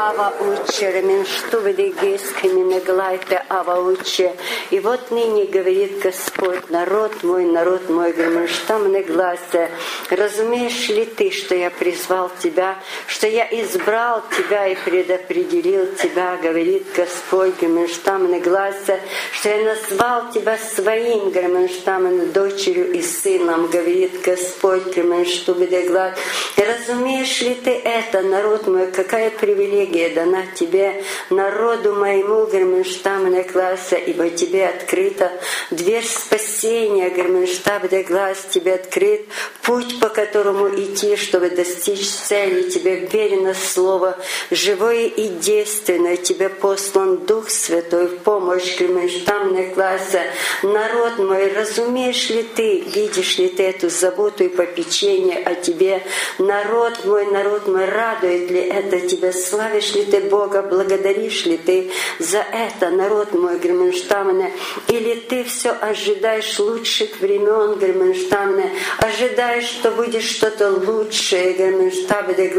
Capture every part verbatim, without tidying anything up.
Ава Уче, Раменштувы Гейскими наглайте Ава Уче. И вот ныне говорит Господь: народ мой, народ мой, Граменштам наглася. Разумеешь ли ты, что я призвал тебя, что я избрал тебя и предопределил тебя, говорит Господь, Граменштам наглася, что я назвал тебя своим, Граменштам, дочерью и сыном, говорит Господь, Граменштувы наглася. Разумеешь ли ты это, народ мой, какая привилегия дана тебе, народу моему, Граменштам наглася, ибо тебе открыта дверь спасения, Граменштам наглася, тебе открыт путь, по которому идти, чтобы достичь цели. Тебе верено слово живое и действенное, тебе послан Дух Святой в помощь, Граменштам наглася. Народ мой, разумеешь ли ты, видишь ли ты эту заботу и попечение о тебе? Народ мой, народ мой, радует ли это тебя? Славишь ли ты Бога? Благодаришь ли ты за это, народ мой, Граменштамне? Или ты все ожидаешь лучших времен, Граменштамне? Ожидаешь, что будет что-то лучшее, Граменштамне?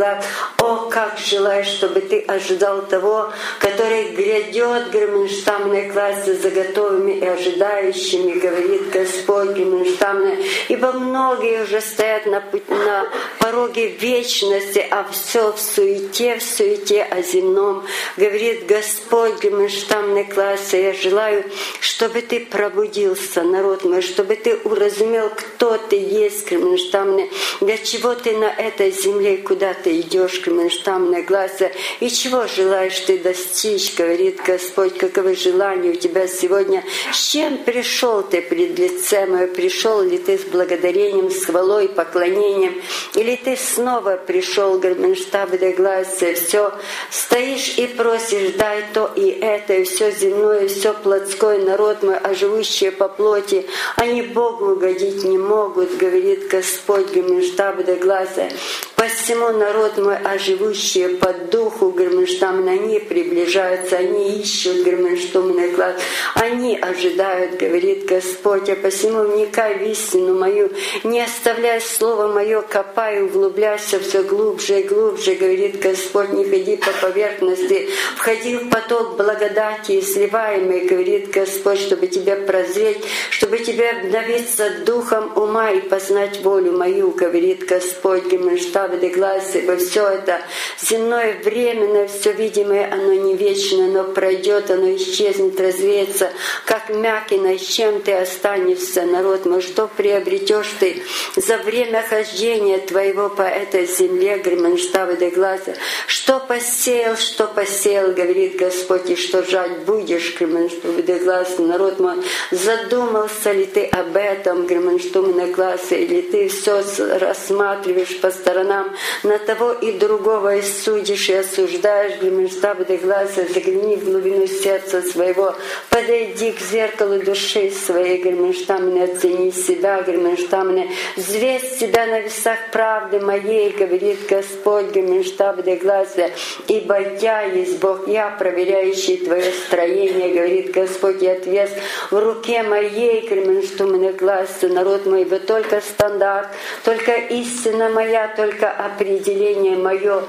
О, как желаешь, чтобы ты ожидал того, который грядет, Граменштамне, классе за готовыми и ожидающими, говорит Господь, Граменштамне. Ибо многие уже стоят на, пути, на пороге вечности, а все в суете, в суете о земном. Говорит Господь, Граменштамне, классе, я желаю, чтобы ты пробудился, народ мой, чтобы ты уразумел, кто ты есть, Граменштамне, для чего ты на этой земле, куда ты идешь, Граменштамне, классе, и чего желаешь ты достичь, говорит Господь, каковы желания у тебя сегодня, с чем пришел ты пред лице мое, пришел ли ты с благодарением, с хвалой, поклонением, или ты снова пришел, Граменштамне, классе, все стоишь и просишь, дай то и это, и все земное, и все плотское, народ мой, а живущие по плоти, они Богу угодить не могут, говорит Господь, Граменштамне, классе. Посему народ мой, а живущие по духу, Граменштамне, они приближаются, они ищут, Граменштамне, классе, они ожидают, говорит Господь, а посему вникай в истину мою, не оставляй слово мое, копай, углубляйся все глубже и глубже, говорит Господь, не ходи по поверхности, входи в поток благодати и сливаемый, говорит Господь, чтобы тебя прозреть, чтобы тебя обновиться духом ума и познать волю мою, говорит Господь, Граменштамне, классе, ибо все это земное, временное, все видимое, оно не вечное, оно пройдет, оно исчезнет, развеется, как мякина, с чем ты останешься, народ мой, что приобретешь ты за время хождения твоего по этой земле, Граменштамне, классе, что посеял, что посеял, говорит Господь, и что жать будешь, Граменштамне, классе, народ мой, задумался ли ты об этом, Граменштамне, классе, или ты все рассматриваешь по сторонам, на того и другого и судишь, и осуждаешь, Граменштамне, классе, загляни в глубину сердца своего, подойди к зеркалу души своей, Граменштамне, оцени себя, Граменштамне, взвесь себя на весах правды моей, говорит Господь, Граменштамне, классе, ибо я есть Бог, я проверяющий твое строение, говорит Господь, и отвес в руке моей, Граменштамне, классе, народ мой, ибо только стандарт, только истина моя, только определение мое,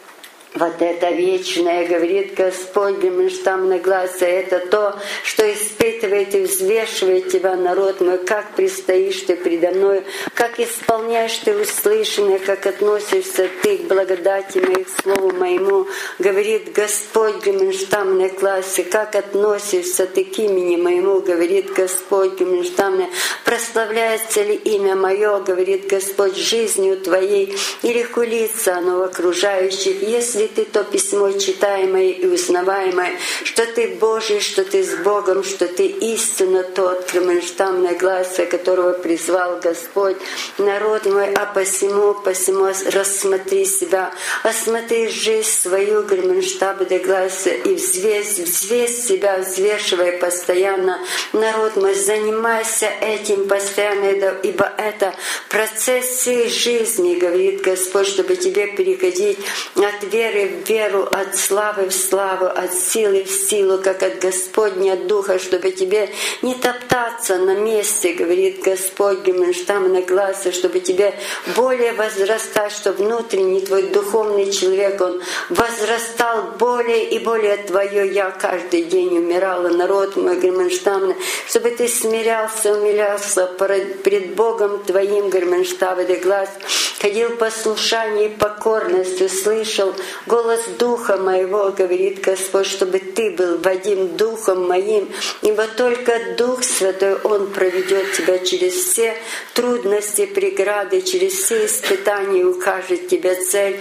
вот это вечное, говорит Господь, Граменштамне, классе, это то, что испытывает и взвешивает тебя, народ мой, как предстоишь ты предо мной, как исполняешь ты услышанное, как относишься ты к благодати моей, к слову моему, говорит Господь, Граменштамне, классе, как относишься ты к имени моему, говорит Господь, Граменштамне, прославляется ли имя мое, говорит Господь, жизнью твоей, или хулится оно в окружающих, если ты то письмо читаемое и узнаваемое, что ты Божий, что ты с Богом, что ты истинно тот, Граменштамне, классе, которого призвал Господь, народ мой, а посему, посему рассмотри себя, осмотри жизнь свою, Граменштамне, классе, и взвесь, взвесь себя, взвешивай постоянно, народ мой, занимайся этим постоянно, ибо это процесс всей жизни, говорит Господь, чтобы тебе переходить от веры в веру, от славы в славу, от силы в силу, как от Господня Духа, чтобы чтобы тебе не топтаться на месте, говорит Господь, Гимнштамна класса, чтобы тебе более возрастать, чтобы внутренний твой духовный человек, он возрастал более и более твое «Я» каждый день умирала, народ мой, Гимнштамна, чтобы ты смирялся, умилялся пред Богом твоим, Гимнштамна глаз, ходил в послушании и покорностью, слышал голос Духа моего, говорит Господь, чтобы ты был водим Духом моим, ибо только Дух Святой, Он проведет тебя через все трудности, преграды, через все испытания, укажет тебе цель,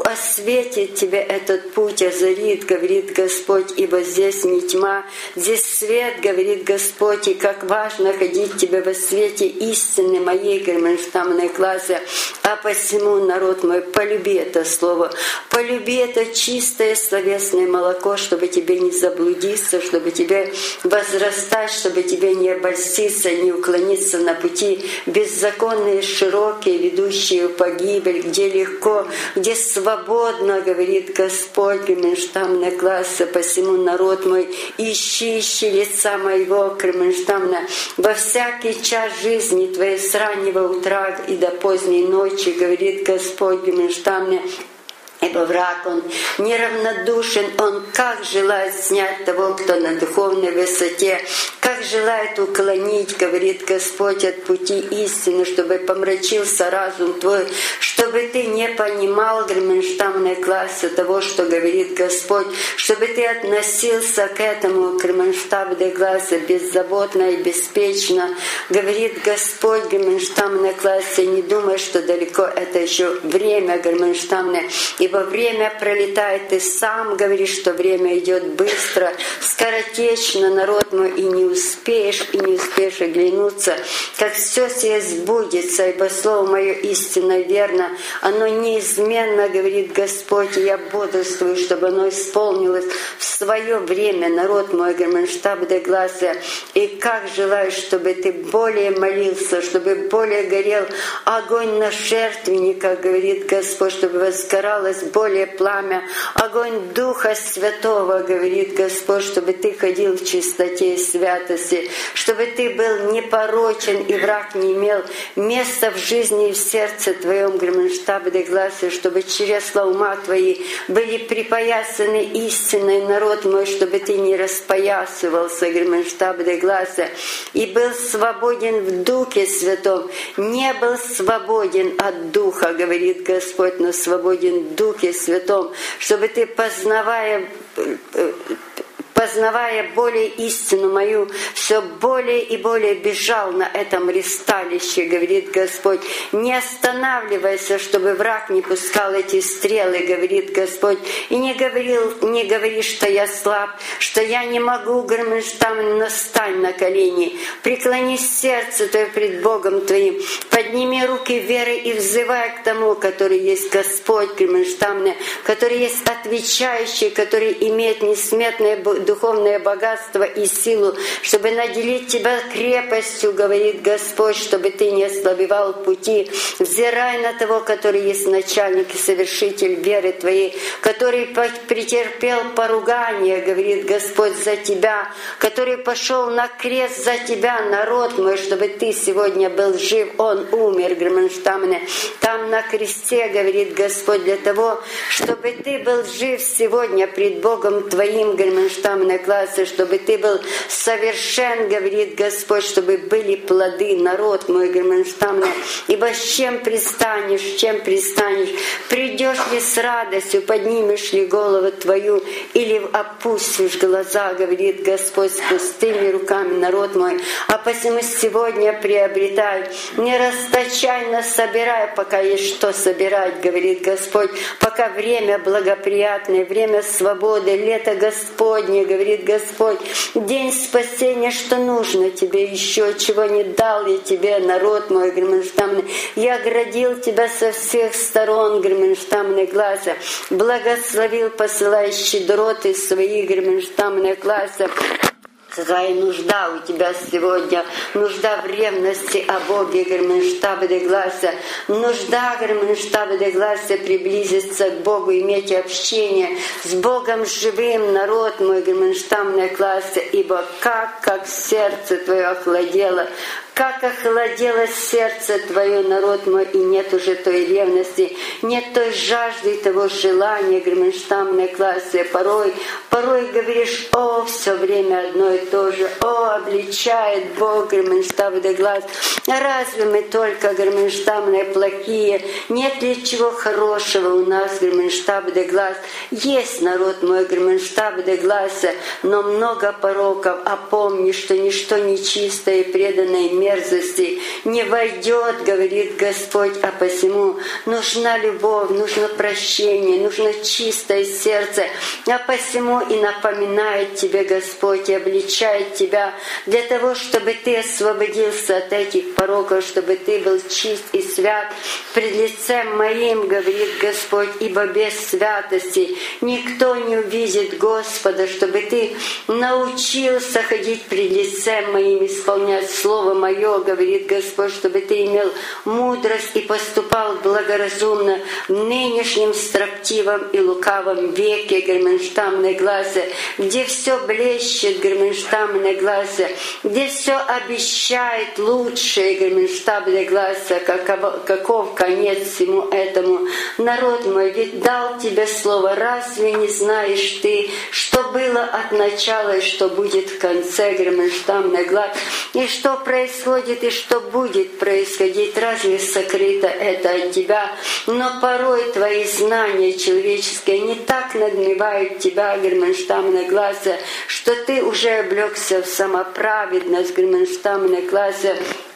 осветит тебе этот путь, озарит, говорит Господь, ибо здесь не тьма, здесь свет, говорит Господь, и как важно ходить тебе во свете истины моей, Германштамной классе, а посему, народ мой, полюби это слово, полюби это чистое словесное молоко, чтобы тебе не заблудиться, чтобы тебе возрастать, чтобы тебе не обольститься, не уклониться на пути беззаконные, широкие, ведущие в погибель, где легко, где свободно, говорит Господь, Германштамна класса, посему, народ мой, ищи, ищи лица моего, Германштамна, во всякий час жизни твоей с раннего утра и до поздней ночи, говорит Господь, Германштамна, ибо враг, он неравнодушен, он как желает снять того, кто на духовной высоте, как желает уклонить, говорит Господь, от пути истины, чтобы помрачился разум твой, чтобы ты не понимал, Германштамной классе того, что говорит Господь, чтобы ты относился к этому, Германштамной классе, беззаботно и беспечно, говорит Господь, Германштамной классе, не думай, что далеко это еще время, Германштамное, ибо время пролетает, ты сам говоришь, что время идет быстро, скоротечно, народ мой, и не успеешь, и не успеешь оглянуться, как все сие сбудется, ибо слово мое истинно верно, оно неизменно, говорит Господь, и я бодрствую, чтобы оно исполнилось в свое время, народ мой, Германштаб де Глассе, и как желаю, чтобы ты более молился, чтобы более горел огонь на жертвенниках, говорит Господь, чтобы возгоралось более пламя, огонь Духа Святого, говорит Господь, чтобы ты ходил в чистоте и святости, чтобы ты был непорочен, и враг не имел места в жизни и в сердце твоем, Германштаб де Глассе, чтобы чресла ума твои были припоясаны истиной, народ мой, чтобы ты не распоясывался, Германштаб де Глассе, и был свободен в Духе Святом, не был свободен от Духа, говорит Господь, но свободен в Духе Святом, чтобы ты, познавая познавая более истину мою, все более и более бежал на этом ристалище, говорит Господь. Не останавливайся, чтобы враг не пускал эти стрелы, говорит Господь. И не говорил, не говори, что я слаб, что я не могу, Германштам, но стань на колени, преклони сердце твое пред Богом твоим, подними руки веры и взывай к тому, который есть Господь, Германштам, который есть отвечающий, который имеет несметное духовное богатство и силу, чтобы наделить тебя крепостью, говорит Господь, чтобы ты не ослабевал в пути. Взирай на того, который есть начальник и совершитель веры твоей, который претерпел поругание, говорит Господь, за тебя, который пошел на крест за тебя, народ мой, чтобы ты сегодня был жив. Он умер, Германштамне, там на кресте, говорит Господь, для того, чтобы ты был жив сегодня пред Богом твоим, Германштамне, классе, чтобы ты был совершен, говорит Господь, чтобы были плоды, народ мой, Германштамне, ибо с чем пристанешь, с чем пристанешь, придешь ли с радостью, поднимешь ли голову твою, или опустишь глаза, говорит Господь, с пустыми руками, народ мой, а посему сегодня приобретай, не расточайно собирай, пока есть что собирать, говорит Господь, пока время благоприятное, время свободы, лето Господне, говорит Господь, день спасения, что нужно тебе еще, чего не дал я тебе, народ мой, Германштамный. Я оградил тебя со всех сторон, Германштамный глаза, благословил, посылая щедроты свои, Германштамные глаза. Какая нужда у тебя сегодня? Нужда в ревности о Боге, Герменштабе де Глася. Нужда, Герменштабе де Глася, приблизиться к Богу, иметь общение с Богом живым, народ мой, Герменштабе де Глася. Ибо как, как сердце твое охладело, как охладело сердце твое, народ мой, и нет уже той ревности, нет той жажды и того желания, Герменштабе де Глася. Порой, порой говоришь, о, все время одно и то же, о, обличает Бог, Герменштабе де Глася. Разве мы только, Герменштабе, плохие? Нет ли чего хорошего у нас, Герменштабе де Глася? Есть, народ мой, Герменштабе де Глася, но много пороков, а помни, что ничто нечистое и преданное мерзости не войдет, говорит Господь, а посему нужна любовь, нужно прощение, нужно чистое сердце, а посему и напоминает тебе Господь, и обличает тебя для того, чтобы ты освободился от этих пороков, чтобы ты был чист и свят пред лицем моим, говорит Господь, ибо без святости никто не увидит Господа, чтобы ты научился ходить пред лицем моим, исполнять Слово Мое, говорит Господь, чтобы ты имел мудрость и поступал благоразумно в нынешнем строптивом и лукавом веке, Герменштабе де Глася, где все блещет, Герменштабе де Глася, где все обещает лучшее, Герменштабе де Глася, каков, каков конец всему этому. Народ мой, ведь дал тебе слово, разве не знаешь ты, что было от начала и что будет в конце, Герменштабе де Глася, и что происходит и что будет происходить, разве сокрыто это от тебя? Но порой твои знания человеческие не так надмевают тебя, Герменштабе де Глася, что ты уже облегся в самоправедность, Герменштабе де Глася,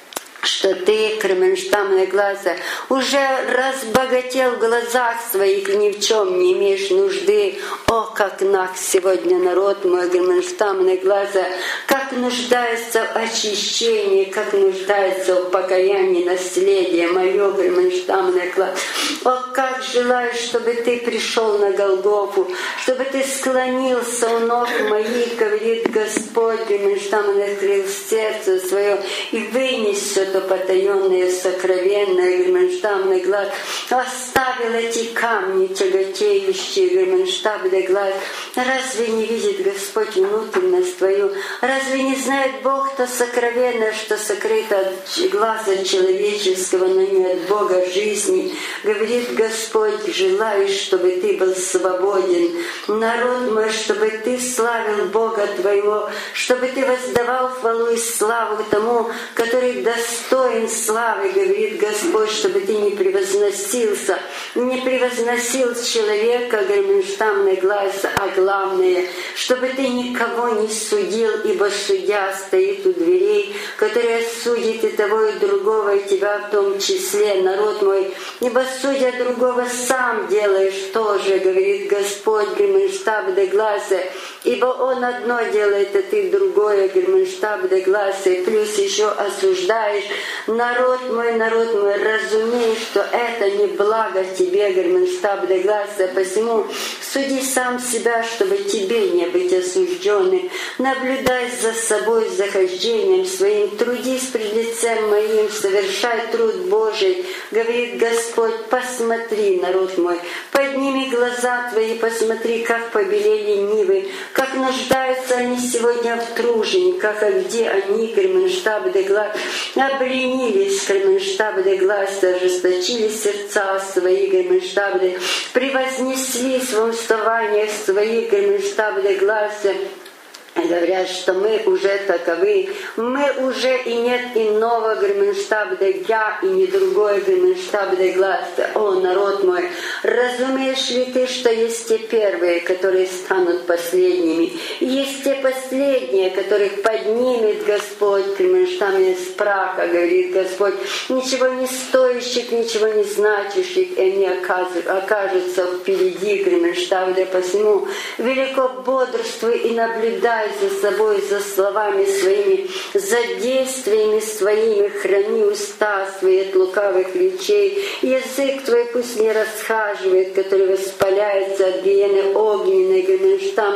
что ты, Герменштабе де Глася, уже разбогател в глазах своих, ни в чем не имеешь нужды. О, как нас сегодня, народ мой, Герменштабе де Глася, как нуждается в очищении, как нуждается в покаянии наследия мое, Герменштабе де Глася. О, как желаю, чтобы ты пришел на Голгофу, чтобы ты склонился у ног моих, говорит Господь, Герменштабе де Глася, сердце свое и вынес все то потаенное, сокровенное, Герменштабе де Глася, оставил эти камни тяготеющие, Герменштабе де Глася. Разве не видит Господь внутренность твою? Разве не знает Бог то сокровенное, что сокрыто от глаза человеческого, но не от Бога жизни? Говорит Господь, желаю, чтобы ты был свободен, народ мой, чтобы ты славил Бога твоего, чтобы ты воздавал хвалу и славу тому, который достоин славы, говорит Господь, чтобы ты не превозносился, не превозносил человека, Герменштабе де Глася, а главное, чтобы ты никого не судил, ибо судья стоит у дверей, который судит и того, и другого, и тебя в том числе, народ мой, ибо судя другого сам делаешь тоже, говорит Господь, Герменштабе де Глася, ибо Он одно делает, а ты другое, Герменштабе де Глася, и плюс еще осуждаешь. Народ мой, народ мой, разумей, что это не благо тебе, Герменштабе де Глася, посему суди сам себя, чтобы тебе не быть осужденным. Наблюдай за собой, за хождением своим, трудись пред лицем моим, совершай труд Божий, говорит Господь, посмотри, народ мой, подними глаза твои, посмотри, как побелели нивы, как нуждаются они сегодня в тружениках, а где они, Герменштабе де Глася, обленились, Герменштабе де Глася, ожесточили сердца свои, Герменштабе де Глася, превознеслись во вставаниях своих, Герменштабе де Глася, говорят, что мы уже таковы, мы уже и нет иного, Герменштабе де Глася, и не другое, Герменштабе де Глася. О, народ мой, разумеешь ли ты, что есть те первые, которые станут последними, и есть те последние, которых поднимет Господь, Герменштабе, с праха, говорит Господь, ничего не стоящих, ничего не значащих, и они окажутся впереди, Герменштабе де, посему велико бодрствуй и наблюдай за собой, за словами своими, за действиями своими, храни уста свои от лукавых речей, язык твой пусть не расхаживает, который воспаляется от гиены огненной, Герменштабе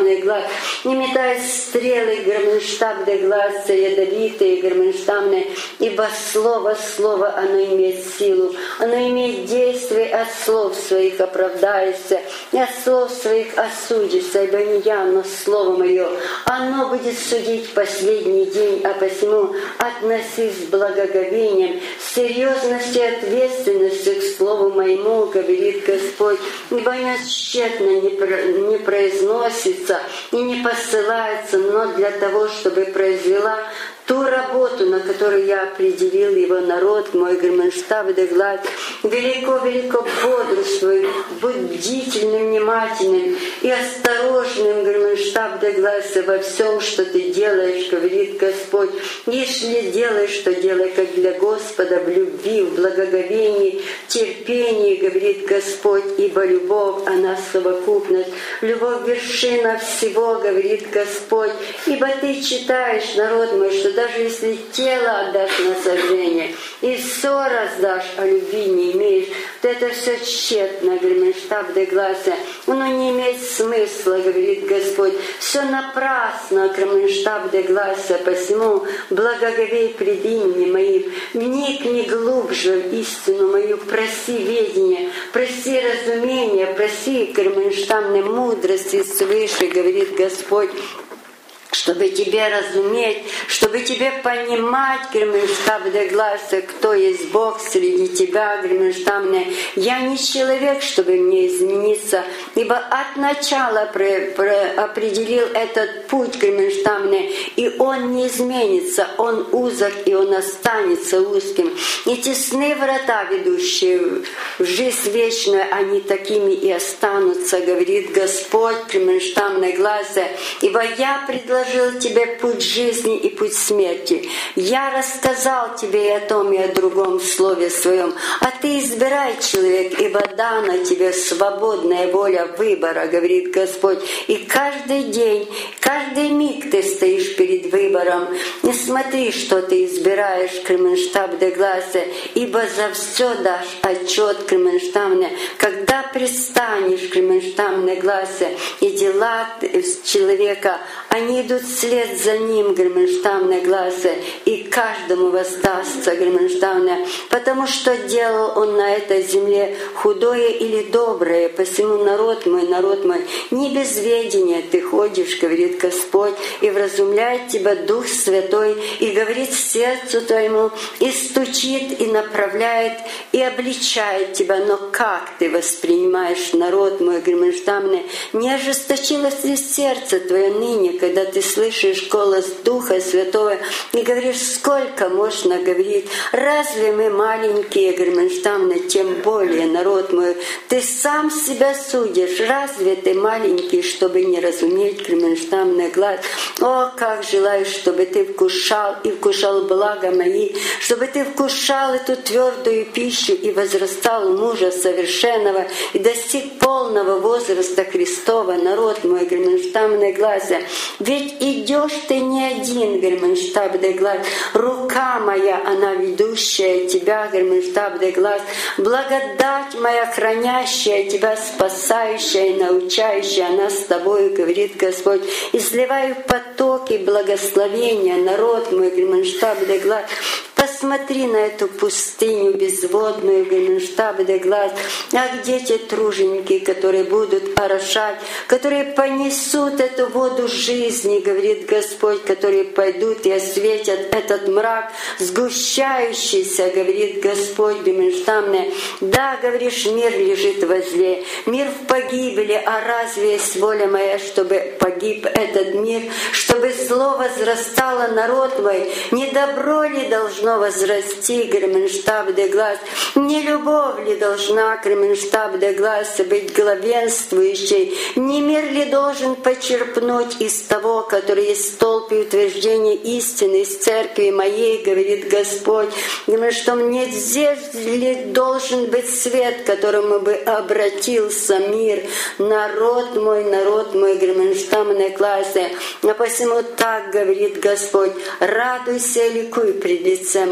Герменштамный глаз, не метает стрелы Герменштаб де глаз, ядовитые Герменштамные, ибо слово, слово, оно имеет силу, оно имеет действие, от слов своих оправдаешься, и от слов своих осудишься, ибо не я, но слово мое, оно будет судить в последний день, а посему относись с благоговением, с серьезностью и ответственностью к слову моему, говорит Господь, ибо оно тщетно не произносится и не посылается, но для того, чтобы произвела ту работу, на которую я определил его народ, мой Герменштаб де глаз, велико-велико бодрствуй, будь бдительным, внимательным и осторожным, Герменштаб де глаз, во всем, что ты делаешь, говорит Господь. Если делаешь, что делай как для Господа, в любви, в благоговении, терпении, говорит Господь, ибо любовь, она совокупность, любовь вершина всего, говорит Господь, ибо ты читаешь, народ мой, что даже если тело отдашь на сожжение, и все раздашь, а любви не имеешь, то это все тщетно, Герменштаб де глаз, оно не имеет смысла, говорит Господь, все напрасно, Герменштаб де глаз, посему благоговей пред именем моим, вникни глубже в истину мою, проси ведения, проси разумения, проси Герменштабной мудрости свыше, говорит Господь, чтобы тебе разуметь, чтобы тебе понимать, Герменштаб де глаз, кто есть Бог среди тебя, Герменштабная. Я не человек, чтобы мне измениться, ибо от начала про, про, определил этот путь, Герменштабный, и он не изменится, он узок, и он останется узким. И тесны врата, ведущие в жизнь вечную, они такими и останутся, говорит Господь, Герменштаб де глаз, ибо я предложил тебе путь жизни и путь смерти. Я рассказал тебе и о том, и о другом в слове своем. А ты избирай, человек, ибо дана тебе свободная воля выбора, говорит Господь. И каждый день, каждый миг ты стоишь перед выбором. Не смотри, что ты избираешь, Герменштаб де глаз, ибо за все дашь отчет, Герменштаб, когда пристанешь, Герменштаб де глаз, и дела человека, они идут вслед за ним, Герменштаб де глаз, и каждому воздастся, Герменштаб, потому что делал он на этой земле худое или доброе, посему народ мой, народ мой, не без ведения ты ходишь, говорит Господь, и вразумляет тебя Дух Святой, и говорит сердцу твоему, и стучит, и направляет, и обличает тебя, но как ты воспринимаешь, народ мой, Герменштаб, не ожесточилось ли сердце твое ныне, когда ты слышишь голос Духа Святого и говоришь, сколько можно говорить, разве мы маленькие, Герменштаб, тем более, народ мой, ты сам себя судишь, разве ты маленький, чтобы не разуметь, Герменштаб де глаз? О, как желаю, чтобы ты вкушал и вкушал блага мои, чтобы ты вкушал эту твердую пищу и возрастал мужа совершенного и достиг полного возраста Христова, народ мой, Герменштаб де глаз. Ведь идешь ты не один, Герменштаб де глаз, рука моя, она ведущая тебя, Герменштаб де глаз, благодать моя, хранящая тебя, спасающая и научающая, она с тобой, говорит Господь, и сливаю потоки благословения, народ мой, Герменштаб де глаз. Посмотри на эту пустыню безводную, Герменштаб де глаз, а где те труженики, которые будут орошать, которые понесут эту воду жизни, говорит Господь, которые пойдут и осветят этот мрак, сгущающийся, говорит Господь, Герменштаб. Да, говоришь, мир лежит возле, мир в погибели, а разве есть воля моя, чтобы погиб этот мир, чтобы зло возрастало, народ мой, не добро ли должно возрасти, Герменштаб де глаз, не любовь ли должна, Герменштаб де глаз, быть главенствующей, не мир ли должен почерпнуть из того, который есть столб и утверждение истины из церкви моей, говорит Господь, что мне здесь ли должен быть свет, к которому бы обратился мир, народ мой, народ мой, Герменштаб де глаз, а посему так говорит Господь, радуйся и ликуй пред лицем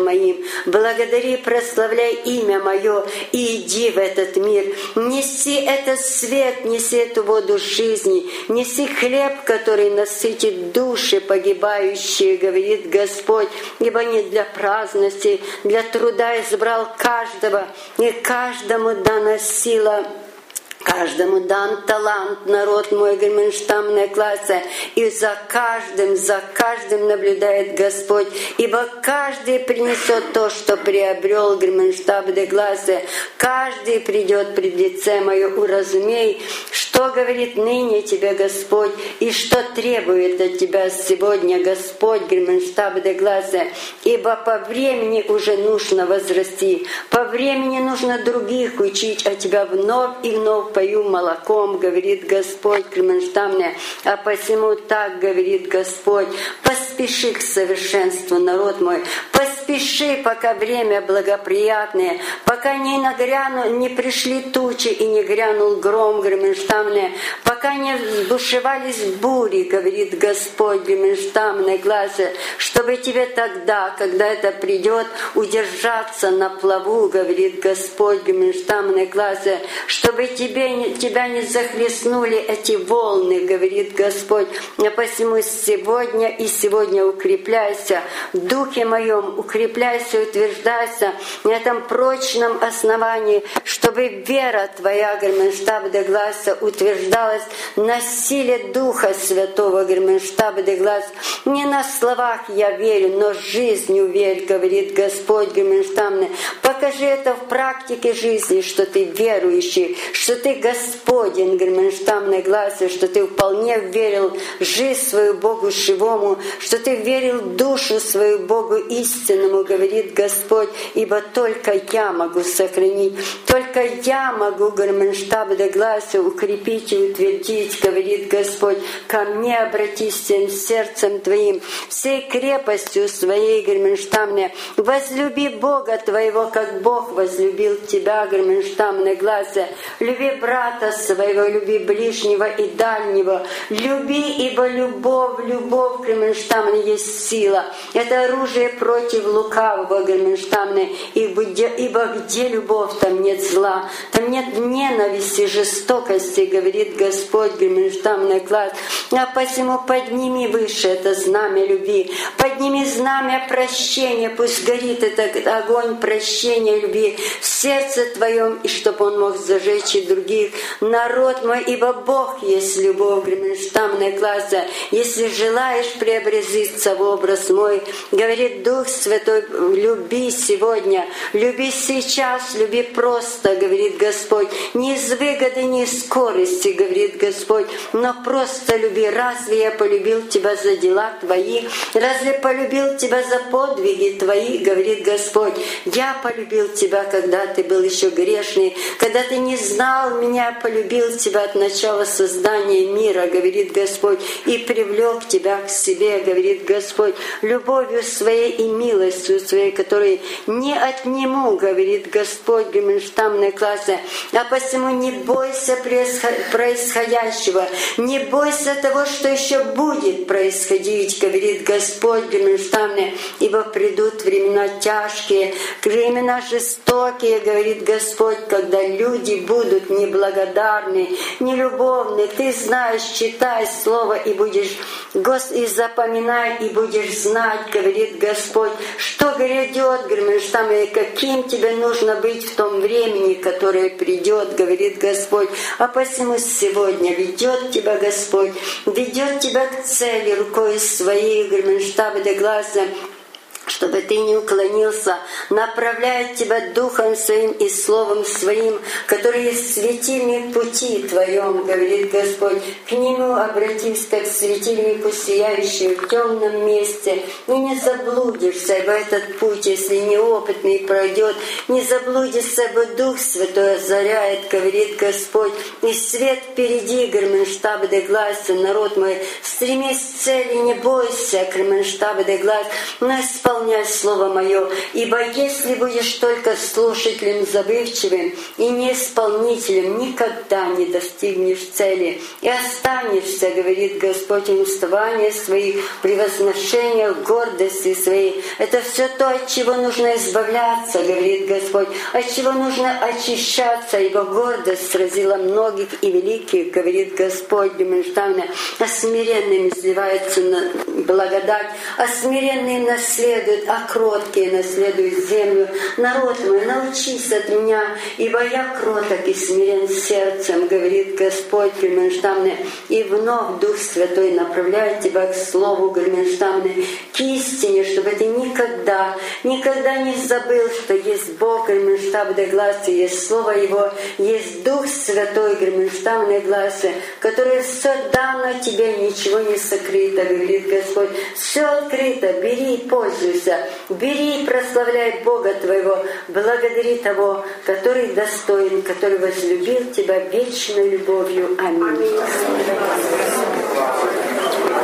мужем моим. Благодари, прославляй имя мое и иди в этот мир. Неси этот свет, неси эту воду жизни, неси хлеб, который насытит души погибающие, говорит Господь, ибо не для праздности, для труда избрал каждого, и каждому дана сила. Каждому дан талант, народ мой, герменштамная класса, и за каждым, за каждым наблюдает Господь, ибо каждый принесет то, что приобрел герменштаб де класса, каждый придет пред лице мое, уразумей, что говорит ныне тебе Господь, и что требует от тебя сегодня Господь, герменштаб де класса, ибо по времени уже нужно возрасти, по времени нужно других учить, а тебя вновь и вновь пою молоком, говорит Господь, Кременштамне, а посему так говорит Господь, поспеши к совершенству, народ мой, поспеши, пока время благоприятное, пока не нагряну, не пришли тучи и не грянул гром, Кременштамне, пока не бушевались бури, говорит Господь, Кременштамне, классе, чтобы тебе тогда, когда это придет, удержаться на плаву, говорит Господь, Кременштамне, классе, чтобы тебе тебя не захлестнули эти волны, говорит Господь. А посему сегодня и сегодня укрепляйся в Духе Моем, укрепляйся, утверждайся на этом прочном основании, чтобы вера твоя, Герменштаб де Гласа, утверждалась на силе Духа Святого, Герменштаб де Глас. Не на словах я верю, но жизнью верь, говорит Господь, Герменштабне. Покажи это в практике жизни, что ты верующий, что ты Господен, герменштамной гласе, что ты вполне верил в жизнь свою Богу живому, что ты верил в душу свою Богу истинному, говорит Господь, ибо только я могу сохранить, только я могу, герменштаб де гласе, укрепить и утвердить, говорит Господь, ко мне обратись всем сердцем твоим, всей крепостью своей, герменштамне, возлюби Бога твоего, как Бог возлюбил тебя, герменштамной гласе, люби брата своего, люби ближнего и дальнего. Люби, ибо любовь, любовь, Кременштамне, есть сила. Это оружие против лукавого, Кременштамне, ибо, ибо где любовь, там нет зла, там нет ненависти, жестокости, говорит Господь, Кременштамный класс. А посему подними выше это знамя любви, подними знамя прощения, пусть горит этот огонь прощения любви в сердце твоем, и чтобы он мог зажечь и других. Народ мой, ибо Бог есть любовь, герменштамная класса. Если желаешь преобразиться в образ мой, говорит Дух Святой, люби сегодня, люби сейчас, люби просто, говорит Господь. Не из выгоды, не из скорости, говорит Господь, но просто люби. Разве я полюбил тебя за дела твои? Разве полюбил тебя за подвиги твои, говорит Господь? Я полюбил тебя, когда ты был еще грешный, когда ты не знал меня, полюбил тебя от начала создания мира, говорит Господь, и привлек тебя к себе, говорит Господь, любовью своей и милостью своей, которой не отниму, говорит Господь, герменштамной классе. А посему не бойся происходящего, не бойся того, что еще будет происходить, говорит Господь, герменштамный, ибо придут времена тяжкие, времена жестокие, говорит Господь, когда люди будут неблагодарны, нелюбовны. Ты знаешь, читай Слово и будешь, Гос, и запоминай, и будешь знать, говорит Господь, что грядет, герменштамный, каким тебе нужно быть в том времени, которое придет, говорит Господь. А посему сегодня ведет тебя Господь, ведет тебя к цели рукой своей, герменштаб де глаза, чтобы ты не уклонился, направляет тебя Духом Своим и Словом Своим, который есть светильник пути Твоем, говорит Господь. К Нему обратись, как к светильнику, сияющему в темном месте, и не заблудишься, ибо этот путь, если неопытный пройдет, не заблудишься, ибо Дух Святой озаряет, говорит Господь. И свет впереди, герменштаб де гласе, народ мой, с стремись к цели, не бойся, Кременштаба де глаз, но исполняй слово мое, ибо если будешь только слушателем забывчивым и неисполнителем, никогда не достигнешь цели и останешься, говорит Господь, в уставании своих, превозношениях, гордости своей. Это все то, от чего нужно избавляться, говорит Господь, от чего нужно очищаться, ибо гордость сразила многих и великих, говорит Господь, а смиренным изливается на благодать, а смиренные наследуют, а кроткие наследуют землю. Народ мой, научись от меня, ибо я кроток и смирен сердцем, говорит Господь, и вновь Дух Святой направляет тебя к Слову, Герменштамне, к истине, чтобы ты никогда, никогда не забыл, что есть Бог, Герменштаб де гласе, есть Слово Его, есть Дух Святой, Герменштаб де гласе, который все дано тебе, ничего не сокрыто, говорит Господь. Все открыто, бери и пользуйся, бери и прославляй Бога твоего, благодари того, который достоин, который возлюбил тебя вечной любовью. Аминь. Аминь.